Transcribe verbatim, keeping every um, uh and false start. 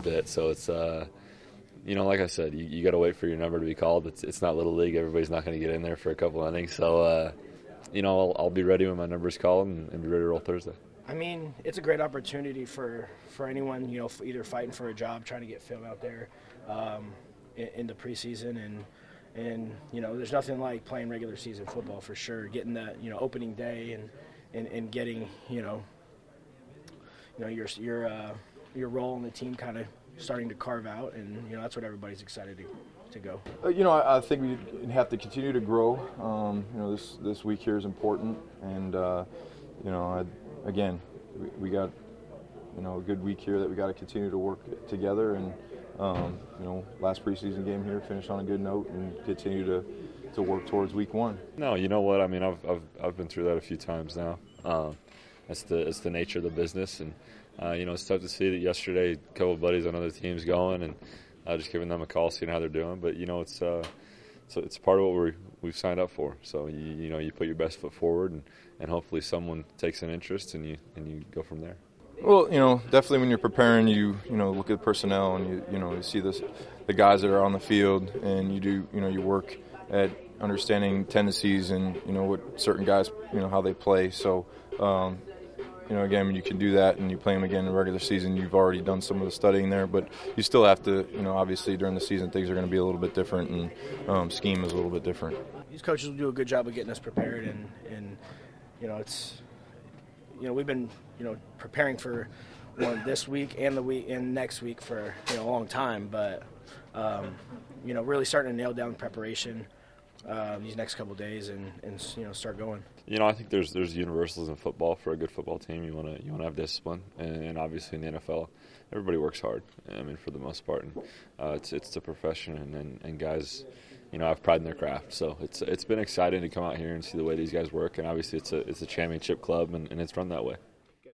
bit. So it's, uh, you know, like I said, you, you got to wait for your number to be called. It's it's not Little League. Everybody's not going to get in there for a couple innings. So, uh, you know, I'll, I'll be ready when my number's called and, and be ready to roll Thursday. I mean, it's a great opportunity for, for anyone, you know, either fighting for a job, trying to get film out there um, in, in the preseason. And, and, you know, there's nothing like playing regular season football for sure, getting that, you know, opening day and, and, and getting, you know, you know, your, your, uh, your role in the team kind of starting to carve out. And, you know, that's what everybody's excited to to go. Uh, you know, I, I think we have to continue to grow. Um, you know, this, this week here is important. And, uh, you know, I, Again, we, we got, you know, a good week here that we got to continue to work together, and um, you know, last preseason game here, finish on a good note, and continue to, to work towards week one. No, you know what? I mean, I've I've I've been through that a few times now. Um, it's the it's the nature of the business, and uh, you know, it's tough to see that yesterday a couple of buddies on other teams going and uh, just giving them a call, seeing how they're doing. But you know, it's uh, so it's part of what we we've signed up for. So you you know, you put your best foot forward, and, and hopefully someone takes an interest, and you and you go from there. Well, you know, definitely when you're preparing, you you know look at the personnel, and you you know you see this the guys that are on the field, and you do you know you work at understanding tendencies and you know what certain guys you know how they play. So um, you know again, when you can do that and you play them again in the regular season, you've already done some of the studying there, but you still have to you know obviously during the season things are going to be a little bit different, and um, scheme is a little bit different. These coaches will do a good job of getting us prepared, and, and you know, it's, you know, we've been, you know, preparing for one this week and the week and next week for, you know, a long time, but, um, you know, really starting to nail down preparation uh, these next couple of days and, and, you know, start going. You know, I think there's there's universals in football. For a good football team, you want to you want to have discipline, and, and obviously in the N F L, everybody works hard. I mean, for the most part, and uh, it's it's the profession, and, and, and guys, you know, have pride in their craft. So it's it's been exciting to come out here and see the way these guys work, and obviously it's a it's a championship club, and, and it's run that way.